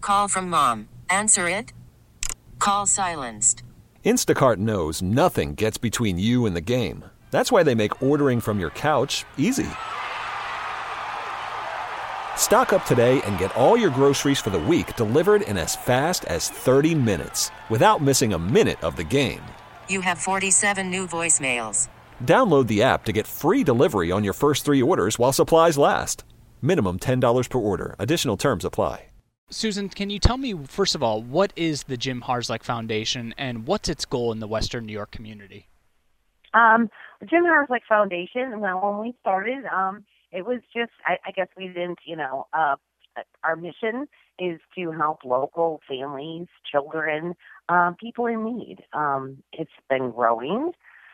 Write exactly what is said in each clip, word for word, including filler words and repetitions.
Call from mom. Answer it. Call silenced. Instacart knows nothing gets between you and the game. That's why they make ordering from your couch easy. Stock up today and get all your groceries for the week delivered in as fast as thirty minutes without missing a minute of the game. You have forty-seven new voicemails. Download the app to get free delivery on your first three orders while supplies last. Minimum ten dollars per order. Additional terms apply. Susan, can you tell me, first of all, what is the Jim Harzlik Foundation and what's its goal in the Western New York community? Um, the Jim Harzlik Foundation, well, when we started, um, it was just, I, I guess we didn't, you know, uh, our mission is to help local families, children, um, people in need. Um, it's been growing,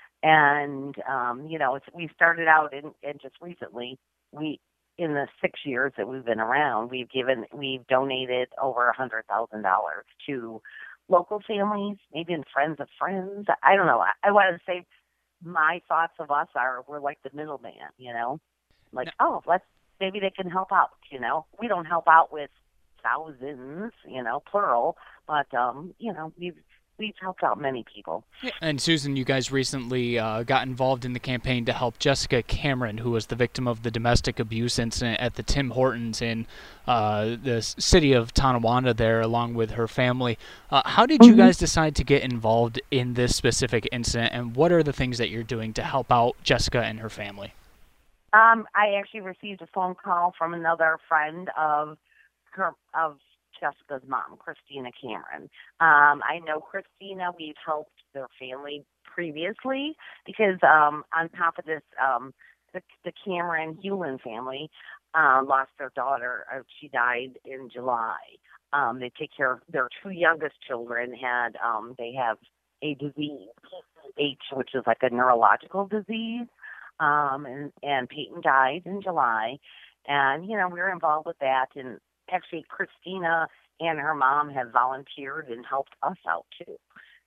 and, um, you know, it's, we started out in, and just recently, we, in the six years that we've been around, we've given, we've donated over a hundred thousand dollars to local families, maybe in friends of friends. I don't know. I, I want to say my thoughts of us are we're like the middleman, you know, like, no. oh, let's, maybe they can help out, you know. We don't help out with thousands, you know, plural, but, um, you know, we've, we've helped out many people. Yeah. And Susan, you guys recently uh, got involved in the campaign to help Jessica Cameron, who was the victim of the domestic abuse incident at the Tim Hortons in uh, the city of Tonawanda there, along with her family. Uh, how did mm-hmm. you guys decide to get involved in this specific incident, and what are the things that you're doing to help out Jessica and her family? Um, I actually received a phone call from another friend of her, of Jessica's mom, Christina Cameron. Um, I know Christina, we've helped their family previously because um, on top of this, um, the, the Cameron Hewlin family uh, lost their daughter. Uh, she died in July. Um, they take care of their two youngest children. Had um, they have a disease, H, which is like a neurological disease, um, and, and Peyton died in July. And, you know, we were involved with that, and actually, Christina and her mom have volunteered and helped us out, too.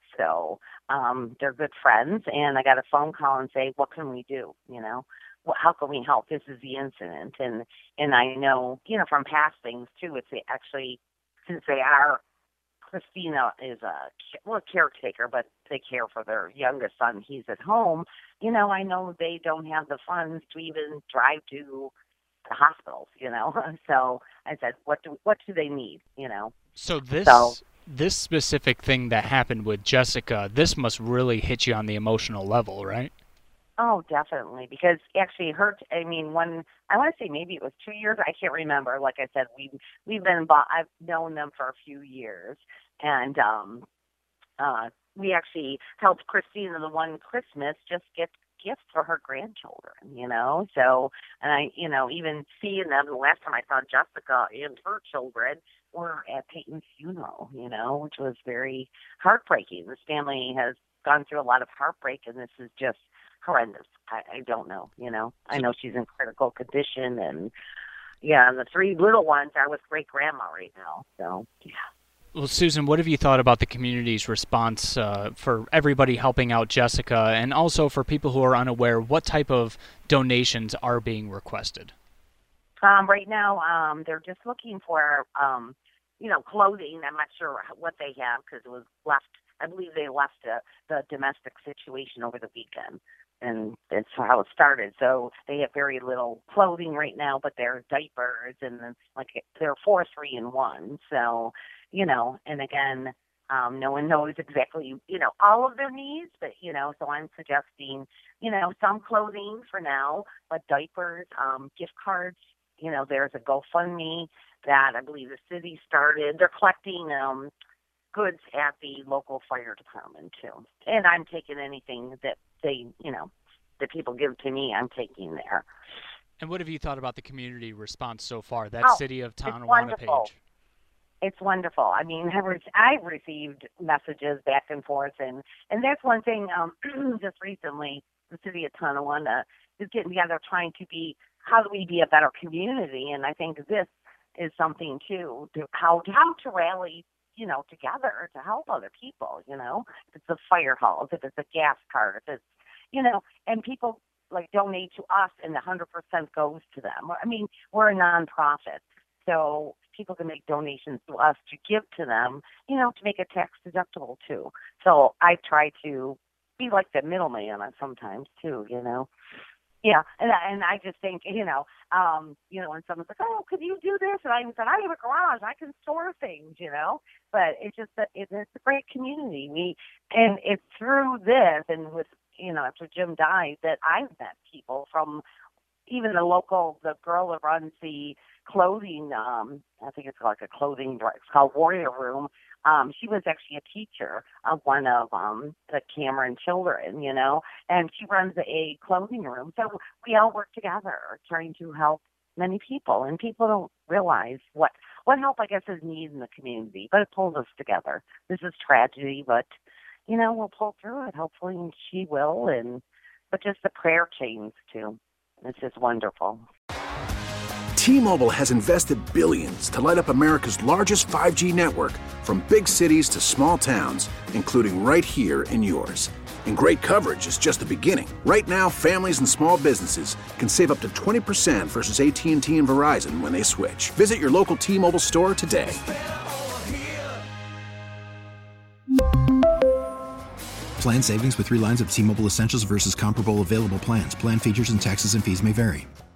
So um, they're good friends, and I got a phone call and say, what can we do, you know? Well, how can we help? This is the incident. And and I know, you know, from past things, too, it's actually, since they are, Christina is a, well, a caretaker, but they care for their youngest son. He's at home. You know, I know they don't have the funds to even drive to the hospitals, you know. So I said, what do what do they need, you know? So this so, this specific thing that happened with Jessica, this must really hit you on the emotional level, right? Oh, definitely, because actually her, I mean, one, I want to say maybe it was two years, I can't remember. Like I said, we we've been involved, I've known them for a few years, and um, uh, we actually helped Christina the one Christmas just get gifts for her grandchildren, you know. So, and I, you know, even seeing them, the last time I saw Jessica and her children were at Peyton's funeral, you know, which was very heartbreaking. This family has gone through a lot of heartbreak, and this is just horrendous. I, I don't know, you know. I know she's in critical condition, and yeah, and the three little ones are with great grandma right now. So, yeah. Well, Susan, what have you thought about the community's response uh, for everybody helping out Jessica, and also for people who are unaware, what type of donations are being requested? Um, right now, um, they're just looking for, um, you know, clothing. I'm not sure what they have because it was left, I believe they left the, the domestic situation over the weekend, and that's how it started. So they have very little clothing right now, but they're diapers, and then, like, they're four, three, and one. So, you know, and again, um, no one knows exactly, you know, all of their needs, but, you know, so I'm suggesting, you know, some clothing for now, but diapers, um, gift cards. You know, there's a GoFundMe that I believe the city started. They're collecting um, goods at the local fire department, too. And I'm taking anything that they, you know, that people give to me, I'm taking there. And what have you thought about the community response so far, that oh, City of Tonawanda Tonawanda page? It's wonderful. I mean, I've received messages back and forth, and, and that's one thing um, just recently, the City of Tonawanda is getting together trying to be, how do we be a better community? And I think this is something, too, to how, how to rally, you know, together to help other people, you know, if it's the fire halls, if it's a gas card, if it's, you know, and people, like, donate to us and one hundred percent goes to them. I mean, we're a nonprofit. So people can make donations to us to give to them, you know, to make it tax deductible too. So I try to be like the middleman sometimes too, you know. Yeah, and and I just think, you know, um, you know, when someone's like, oh, could you do this? And I said, I have a garage, I can store things, you know. But it's just that it, it's a great community. We and it's through this and with, you know, after Jim died that I've met people from even the local, the girl that runs the clothing, um, I think it's like a clothing, it's called Warrior Room. Um, she was actually a teacher of one of um, the Cameron children, you know, and she runs a clothing room. So we all work together trying to help many people, and people don't realize what, what help, I guess, is needed in the community, but it pulls us together. This is tragedy, but, you know, we'll pull through it, hopefully, and she will, and but just the prayer chains, too. It's just wonderful. T-Mobile has invested billions to light up America's largest five G network, from big cities to small towns, including right here in yours. And great coverage is just the beginning. Right now, families and small businesses can save up to twenty percent versus A T and T and Verizon when they switch. Visit your local T-Mobile store today. Plan savings with three lines of T-Mobile Essentials versus comparable available plans. Plan features and taxes and fees may vary.